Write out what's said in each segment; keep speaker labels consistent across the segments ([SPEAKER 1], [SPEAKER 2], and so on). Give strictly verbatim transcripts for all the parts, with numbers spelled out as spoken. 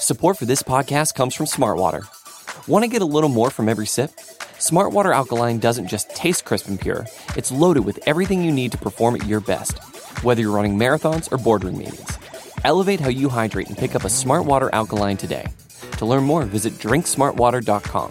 [SPEAKER 1] Support for this podcast comes from Smartwater. Want to get a little more from every sip? Smartwater Alkaline doesn't just taste crisp and pure, it's loaded with everything you need to perform at your best, whether you're running marathons or boardroom meetings. Elevate how you hydrate and pick up a Smartwater Alkaline today. To learn more, visit drink smartwater dot com.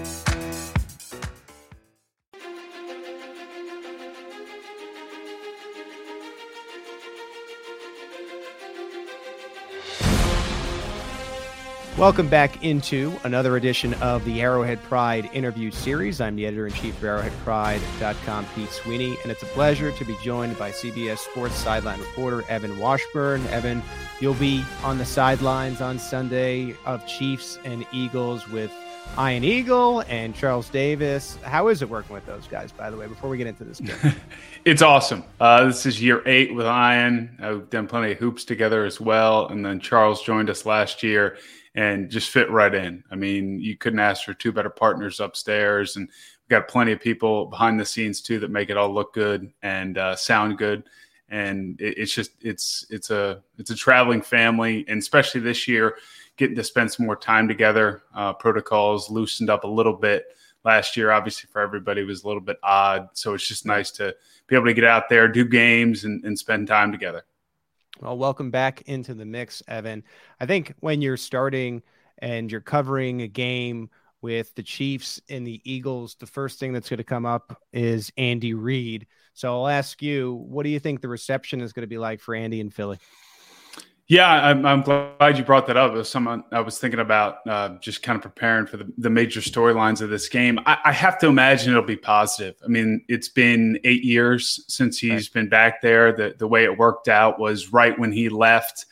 [SPEAKER 2] Welcome back into another edition of the Arrowhead Pride interview series. I'm the editor-in-chief of arrowhead pride dot com, Pete Sweeney, and it's a pleasure to be joined by C B S Sports sideline reporter Evan Washburn. Evan, you'll be on the sidelines on Sunday of Chiefs and Eagles with Ian Eagle and Charles Davis. How is it working with those guys, by the way, before we get into this game?
[SPEAKER 3] It's awesome. Uh, this is year eight with Ian. I've done plenty of hoops together as well, and then Charles joined us last year and just fit right in. I mean, you couldn't ask for two better partners upstairs, and we've got plenty of people behind the scenes too that make it all look good and uh, sound good. And it, it's just it's it's a it's a traveling family, and especially this year, getting to spend some more time together. Uh, protocols loosened up a little bit last year. Obviously, for everybody, it was a little bit odd. So it's just nice to be able to get out there, do games, and, and spend time together.
[SPEAKER 2] Well, welcome back into the mix, Evan. I think when you're starting and you're covering a game with the Chiefs and the Eagles, the first thing that's going to come up is Andy Reid. So I'll ask you, what do you think the reception is going to be like for Andy in Philly?
[SPEAKER 3] Yeah, I'm, I'm glad you brought that up. It was someone I was thinking about, uh, just kind of preparing for the, the major storylines of this game. I, I have to imagine it'll be positive. I mean, it's been eight years since he's right. been back there. The, the way it worked out was right when he left,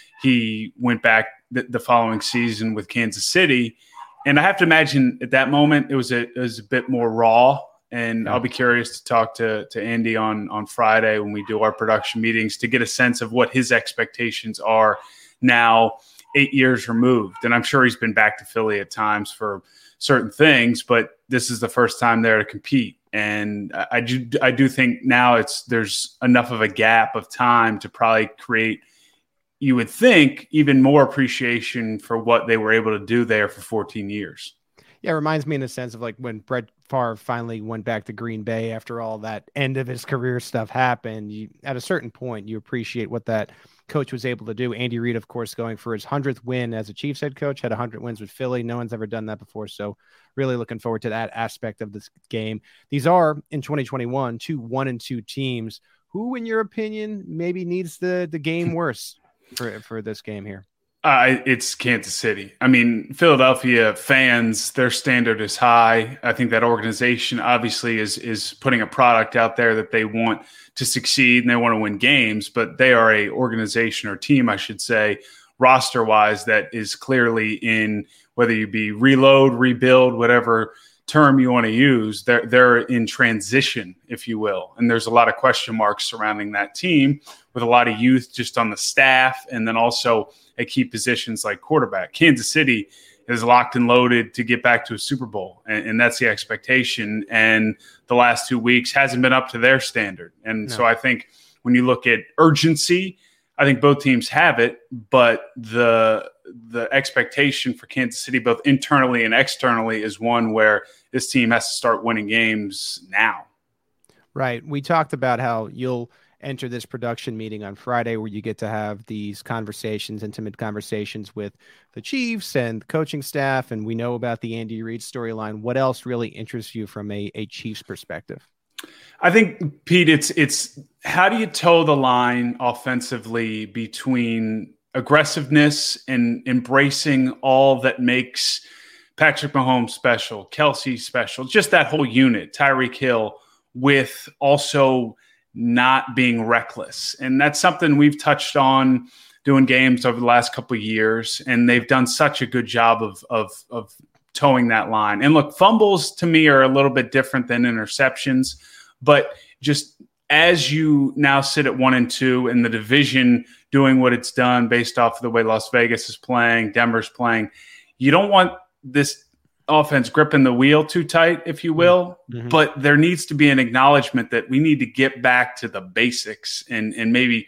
[SPEAKER 3] he went back the, the following season with Kansas City. And I have to imagine at that moment it was a, it was a bit more raw. And I'll be curious to talk to, to Andy on, on Friday when we do our production meetings to get a sense of what his expectations are now eight years removed. And I'm sure he's been back to Philly at times for certain things, but this is the first time there to compete. And I, I, do, I do think now it's there's enough of a gap of time to probably create, you would think, even more appreciation for what they were able to do there for fourteen years.
[SPEAKER 2] Yeah, it reminds me in the sense of like when Brett Favre finally went back to Green Bay after all that end of his career stuff happened. You, at a certain point, you appreciate what that coach was able to do. Andy Reid, of course, going for his hundredth win as a Chiefs head coach, had one hundred wins with Philly. No one's ever done that before, so really looking forward to that aspect of this game. These are, in twenty twenty-one, two one and two teams. Who, in your opinion, maybe needs the, the game worse for, for this game here?
[SPEAKER 3] Uh, it's Kansas City. I mean, Philadelphia fans, their standard is high. I think that organization obviously is is putting a product out there that they want to succeed and they want to win games, but they are a organization or team, I should say, roster-wise that is clearly in, whether you be reload, rebuild, whatever term you want to use, they're, they're in transition, if you will. And there's a lot of question marks surrounding that team with a lot of youth just on the staff and then also at key positions like quarterback. Kansas City is locked and loaded to get back to a Super Bowl, and, and that's the expectation. And the last two weeks hasn't been up to their standard. And no. So I think when you look at urgency, I think both teams have it, but the the expectation for Kansas City, both internally and externally, is one where this team has to start winning games now.
[SPEAKER 2] Right. We talked about how you'll enter this production meeting on Friday where you get to have these conversations, intimate conversations with the Chiefs and the coaching staff. And we know about the Andy Reid storyline. What else really interests you from a, a Chiefs perspective?
[SPEAKER 3] I think, Pete, it's, it's how do you toe the line offensively between aggressiveness and embracing all that makes Patrick Mahomes special, Kelsey special, just that whole unit, Tyreek Hill, with also not being reckless. And that's something we've touched on doing games over the last couple of years, and they've done such a good job of, of, of towing that line. And look, fumbles to me are a little bit different than interceptions, but just as you now sit at one and two in the division doing what it's done based off of the way Las Vegas is playing, Denver's playing, you don't want this offense gripping the wheel too tight, if you will, mm-hmm. but there needs to be an acknowledgement that we need to get back to the basics and, and maybe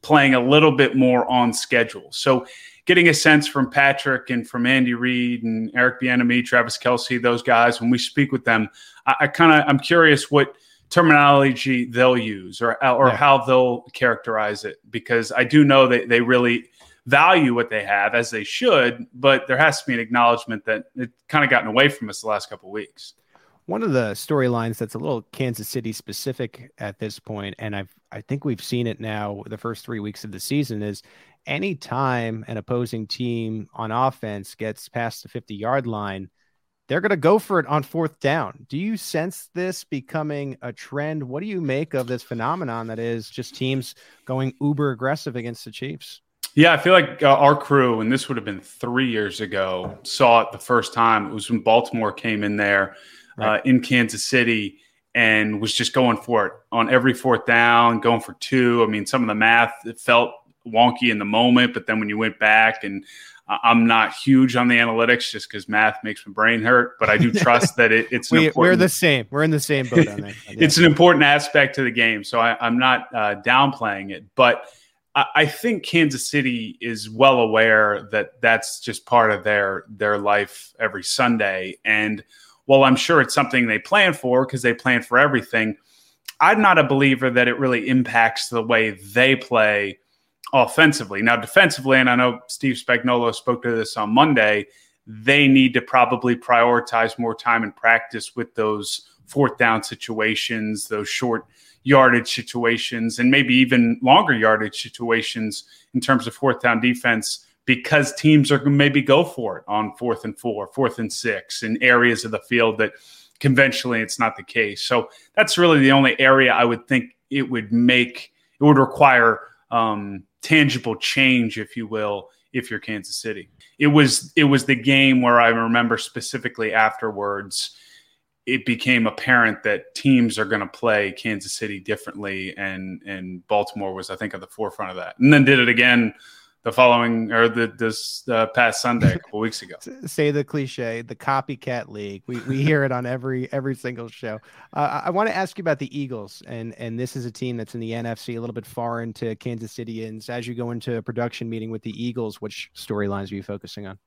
[SPEAKER 3] playing a little bit more on schedule. So getting a sense from Patrick and from Andy Reid and Eric Bieniemy, Travis Kelce, those guys, when we speak with them, I, I kind of I'm curious what terminology they'll use or or yeah. how they'll characterize it, because I do know that they really value what they have, as they should, but there has to be an acknowledgement that it kind of gotten away from us the last couple of weeks.
[SPEAKER 2] One of the storylines that's a little Kansas City specific at this point, and I've I think we've seen it now the first three weeks of the season, is anytime an opposing team on offense gets past the fifty-yard line, they're going to go for it on fourth down. Do you sense this becoming a trend? What do you make of this phenomenon that is just teams going uber aggressive against the Chiefs?
[SPEAKER 3] Yeah, I feel like uh, our crew, and this would have been three years ago, saw it the first time. It was when Baltimore came in there right. uh, in Kansas City and was just going for it on every fourth down, going for two. I mean, some of the math, it felt wonky in the moment, but then when you went back, and uh, I'm not huge on the analytics just because math makes my brain hurt, but I do trust that it, it's an
[SPEAKER 2] we,
[SPEAKER 3] important,
[SPEAKER 2] we're the same. We're in the same boat on that. Yeah.
[SPEAKER 3] It's an important aspect to the game, so I, I'm not uh, downplaying it, but I, I think Kansas City is well aware that that's just part of their their life every Sunday. And while I'm sure it's something they plan for, because they plan for everything, I'm not a believer that it really impacts the way they play offensively. Now, defensively, and I know Steve Spagnuolo spoke to this on Monday, they need to probably prioritize more time in practice with those fourth down situations, those short yardage situations, and maybe even longer yardage situations in terms of fourth down defense, because teams are going to maybe go for it on fourth and four, fourth and six in areas of the field that conventionally it's not the case. So that's really the only area I would think it would make, it would require um, tangible change, if you will, if you're Kansas City. It was, it was the game where I remember specifically afterwards, it became apparent that teams are going to play Kansas City differently. And, and Baltimore was, I think, at the forefront of that, and then did it again the following or the this uh, past Sunday, a couple weeks ago.
[SPEAKER 2] Say the cliche, the copycat league. We we hear it on every every single show. Uh, I want to ask you about the Eagles, and and this is a team that's in the N F C, a little bit foreign to Kansas City. And as you go into a production meeting with the Eagles, which storylines are you focusing on?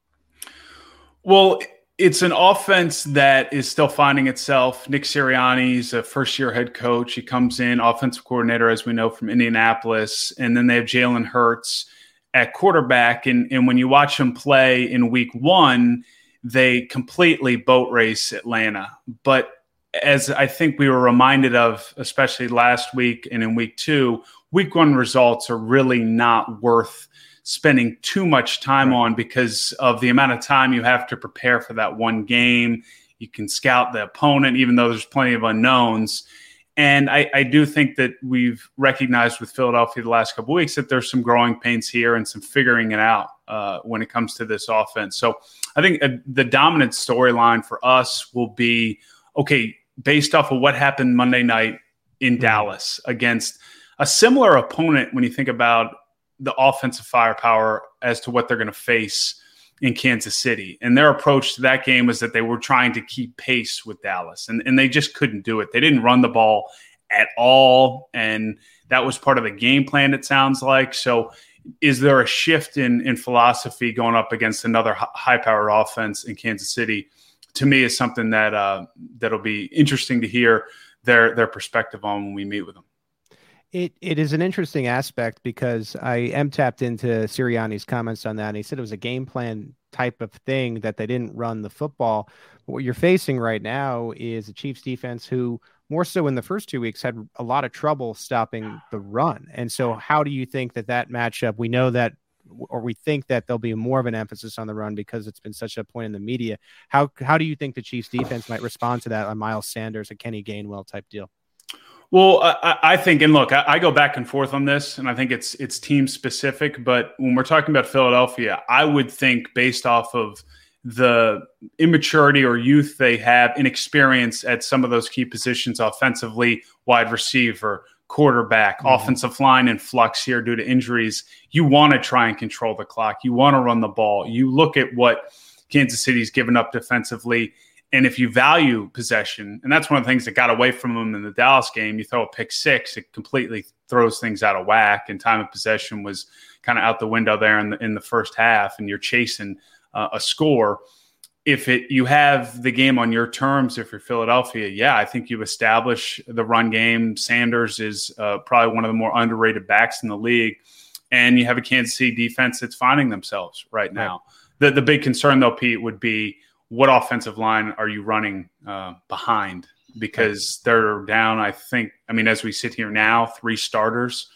[SPEAKER 3] Well, it's an offense that is still finding itself. Nick Sirianni's a first-year head coach. He comes in, offensive coordinator, as we know, from Indianapolis, and then they have Jalen Hurts at quarterback. And, and when you watch them play in week one, they completely boat race Atlanta. But as I think we were reminded of, especially last week and in week two, week one results are really not worth spending too much time right. on, because of the amount of time you have to prepare for that one game. You can scout the opponent, even though there's plenty of unknowns. And I, I do think that we've recognized with Philadelphia the last couple of weeks that there's some growing pains here and some figuring it out uh, when it comes to this offense. So I think uh, the dominant storyline for us will be, okay, based off of what happened Monday night in mm-hmm. Dallas against a similar opponent, when you think about the offensive firepower as to what they're going to face in Kansas City. And their approach to that game was that they were trying to keep pace with Dallas, and, and they just couldn't do it. They didn't run the ball at all, and that was part of the game plan, it sounds like. So is there a shift in, in philosophy going up against another high-powered offense in Kansas City? To me, is something that uh, that'll be interesting to hear their their perspective on when we meet with them.
[SPEAKER 2] It it is an interesting aspect, because I am tapped into Sirianni's comments on that. And he said it was a game plan type of thing, that they didn't run the football. But what you're facing right now is a Chiefs defense who, more so in the first two weeks, had a lot of trouble stopping the run. And so how do you think that that matchup, we know that, or we think that there'll be more of an emphasis on the run because it's been such a point in the media. How, how do you think the Chiefs defense might respond to that on Miles Sanders, a Kenny Gainwell type deal?
[SPEAKER 3] Well, I, I think, and look, I, I go back and forth on this, and I think it's it's team specific. But when we're talking about Philadelphia, I would think, based off of the immaturity or youth they have, inexperience at some of those key positions offensively, wide receiver, quarterback, mm-hmm. offensive line in flux here due to injuries, you want to try and control the clock. You want to run the ball. You look at what Kansas City's given up defensively. And if you value possession, and that's one of the things that got away from them in the Dallas game, you throw a pick six, it completely throws things out of whack. And time of possession was kind of out the window there in the, in the first half, and you're chasing uh, a score. If it you have the game on your terms, if you're Philadelphia, yeah, I think you establish the run game. Sanders is uh, probably one of the more underrated backs in the league. And you have a Kansas City defense that's finding themselves right now. Right. The, the big concern, though, Pete, would be what offensive line are you running uh, behind? Because they're down, I think, I mean, as we sit here now, three starters.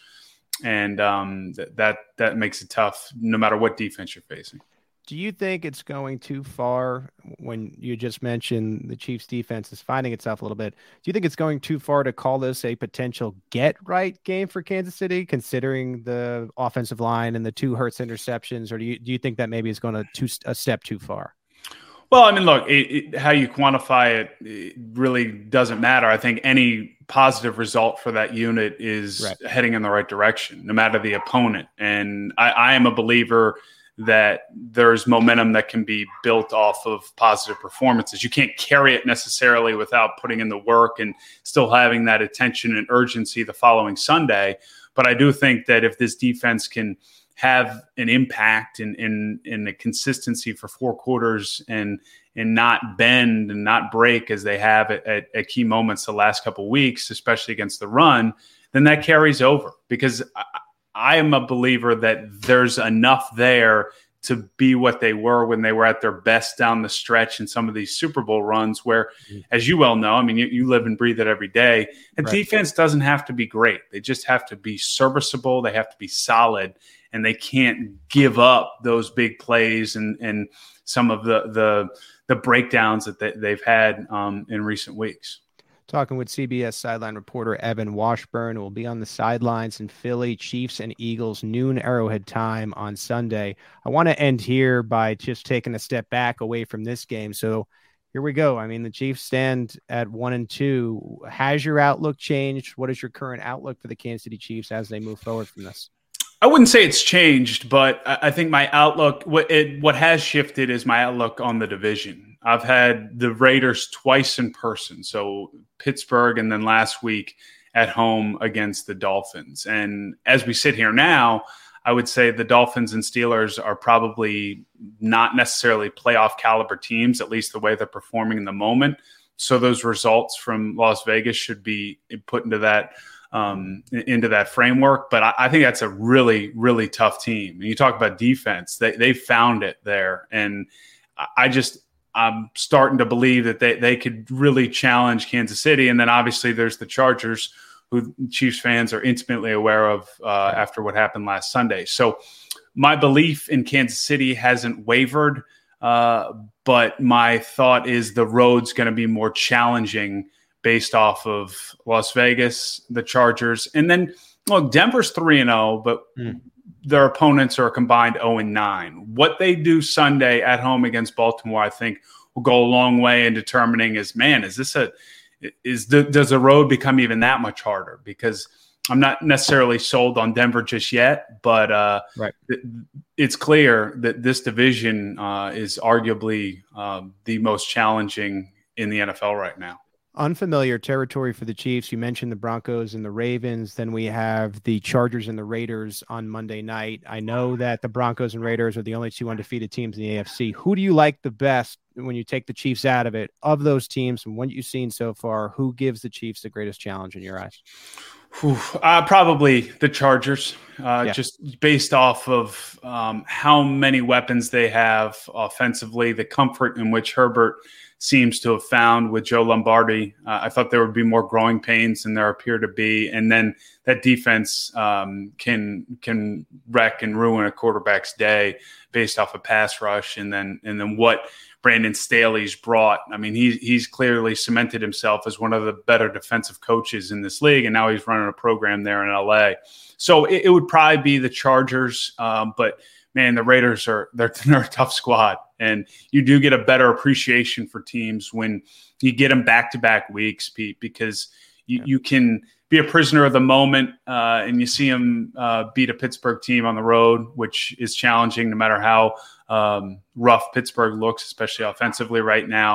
[SPEAKER 3] And um, th- that that makes it tough no matter what defense you're facing.
[SPEAKER 2] Do you think it's going too far when you just mentioned the Chiefs defense is finding itself a little bit? Do you think it's going too far to call this a potential get right game for Kansas City, considering the offensive line and the two Hurts interceptions? Or do you, do you think that maybe is going to two, a step too far?
[SPEAKER 3] Well, I mean, look, it, it, how you quantify it, it really doesn't matter. I think any positive result for that unit is right. heading in the right direction, no matter the opponent. And I, I am a believer that there's momentum that can be built off of positive performances. You can't carry it necessarily without putting in the work and still having that attention and urgency the following Sunday. But I do think that if this defense can have an impact in in, in the consistency for four quarters and and not bend and not break as they have at, at, at key moments the last couple of weeks, especially against the run, then that carries over. Because I, I am a believer that there's enough there to be what they were when they were at their best down the stretch in some of these Super Bowl runs where, mm-hmm. as you well know, I mean, you, you live and breathe it every day. The right. defense doesn't have to be great. They just have to be serviceable. They have to be solid, and they can't give up those big plays and, and some of the, the, the breakdowns that they, they've had um, in recent weeks.
[SPEAKER 2] Talking with C B S sideline reporter Evan Washburn, who will be on the sidelines in Philly, Chiefs and Eagles, noon Arrowhead time on Sunday. I want to end here by just taking a step back away from this game. So here we go. I mean, the Chiefs stand at one and two. Has your outlook changed? What is your current outlook for the Kansas City Chiefs as they move forward from this?
[SPEAKER 3] I wouldn't say it's changed, but I think my outlook, what it, what has shifted is my outlook on the division. I've had the Raiders twice in person, so Pittsburgh and then last week at home against the Dolphins. And as we sit here now, I would say the Dolphins and Steelers are probably not necessarily playoff caliber teams, at least the way they're performing in the moment. So those results from Las Vegas should be put into that um, into that framework. But I, I think that's a really, really tough team. And you talk about defense, they they found it there. And I just I'm starting to believe that they, they could really challenge Kansas City. And then obviously there's the Chargers, who Chiefs fans are intimately aware of uh, after what happened last Sunday. So my belief in Kansas City hasn't wavered, uh, but my thought is the road's going to be more challenging based off of Las Vegas, the Chargers. And then, well, Denver's three and oh, but mm. their opponents are a combined oh and nine. What they do Sunday at home against Baltimore, I think, will go a long way in determining is, man, is this a is the, does the road become even that much harder? Because I'm not necessarily sold on Denver just yet, but uh,
[SPEAKER 2] right.
[SPEAKER 3] it, it's clear that this division uh, is arguably um, the most challenging in the N F L right now.
[SPEAKER 2] Unfamiliar territory for the Chiefs. You mentioned the Broncos and the Ravens. Then we have the Chargers and the Raiders on Monday night. I know that the Broncos and Raiders are the only two undefeated teams in the A F C. Who do you like the best when you take the Chiefs out of it? Of those teams, from what you've seen so far, who gives the Chiefs the greatest challenge in your eyes?
[SPEAKER 3] Whew, uh, probably the Chargers, uh,
[SPEAKER 2] yeah.
[SPEAKER 3] just based off of um, how many weapons they have offensively, the comfort in which Herbert seems to have found with Joe Lombardi. Uh, I thought there would be more growing pains than there appear to be. And then that defense um, can can wreck and ruin a quarterback's day based off a pass rush. And then and then what Brandon Staley's brought. I mean, he, he's clearly cemented himself as one of the better defensive coaches in this league, and now he's running a program there in L A. So it, it would probably be the Chargers, um, but man, the Raiders are they're, they're a tough squad, and you do get a better appreciation for teams when you get them back-to-back weeks, Pete, because you, you can be a prisoner of the moment, uh, and you see them uh, beat a Pittsburgh team on the road, which is challenging no matter how um, rough Pittsburgh looks, especially offensively right now.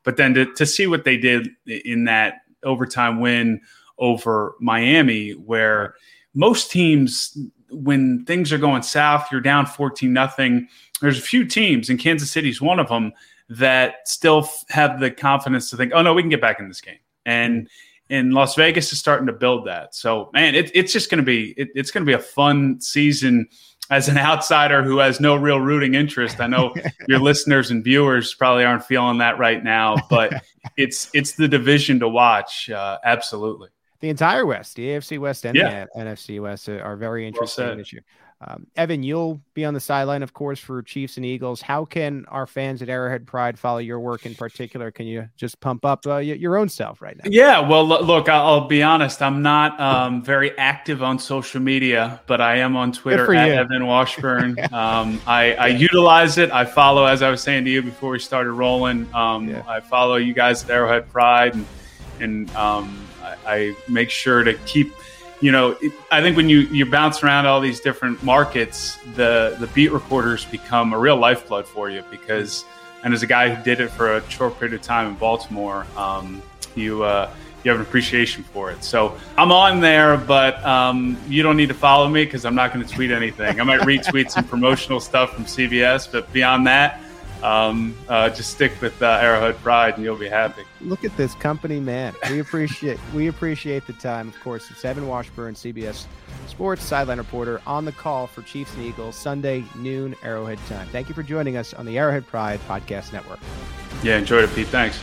[SPEAKER 3] But then to, to see what they did in that overtime win over Miami, where most teams, when things are going south, you're down fourteen nothing. There's a few teams, and Kansas City's one of them, that still have the confidence to think, oh, no, we can get back in this game. And and Las Vegas is starting to build that. So, man, it, it's just going to be it, it's going to be a fun season as an outsider who has no real rooting interest. I know your listeners and viewers probably aren't feeling that right now, but it's it's the division to watch. Uh, absolutely.
[SPEAKER 2] The entire West, the A F C West and
[SPEAKER 3] yeah.
[SPEAKER 2] the N F C West are very interesting
[SPEAKER 3] well
[SPEAKER 2] this year. Um, Evan, you'll be on the sideline, of course, for Chiefs and Eagles. How can our fans at Arrowhead Pride follow your work in particular? Can you just pump up uh, your own self right now?
[SPEAKER 3] Yeah, well, look, I'll be honest. I'm not um, very active on social media, but I am on Twitter at Evan Washburn. um, I, I utilize it. I follow, as I was saying to you before we started rolling, um, yeah. I follow you guys at Arrowhead Pride, and, and um, I, I make sure to keep – You know, I think when you, you bounce around all these different markets, the, the beat reporters become a real lifeblood for you because, and as a guy who did it for a short period of time in Baltimore, um, you uh, you have an appreciation for it. So I'm on there, but um, you don't need to follow me because I'm not going to tweet anything. I might retweet some promotional stuff from C B S, but beyond that, um, uh, just stick with uh, Arrowhead Pride and you'll be happy.
[SPEAKER 2] Look at this company, man. We appreciate we appreciate the time. Of course, it's Evan Washburn, C B S Sports sideline reporter, on the call for Chiefs and Eagles, Sunday, noon, Arrowhead time. Thank you for joining us on the Arrowhead Pride Podcast Network.
[SPEAKER 3] Yeah, enjoyed it, Pete. Thanks.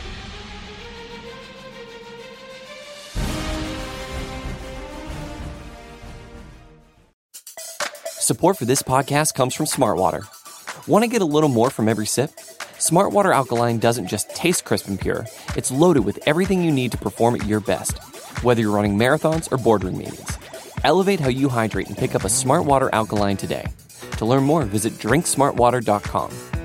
[SPEAKER 1] Support for this podcast comes from Smartwater. Want to get a little more from every sip? Smartwater Alkaline doesn't just taste crisp and pure. It's loaded with everything you need to perform at your best, whether you're running marathons or boardroom meetings. Elevate how you hydrate and pick up a Smartwater Alkaline today. To learn more, visit drink smart water dot com.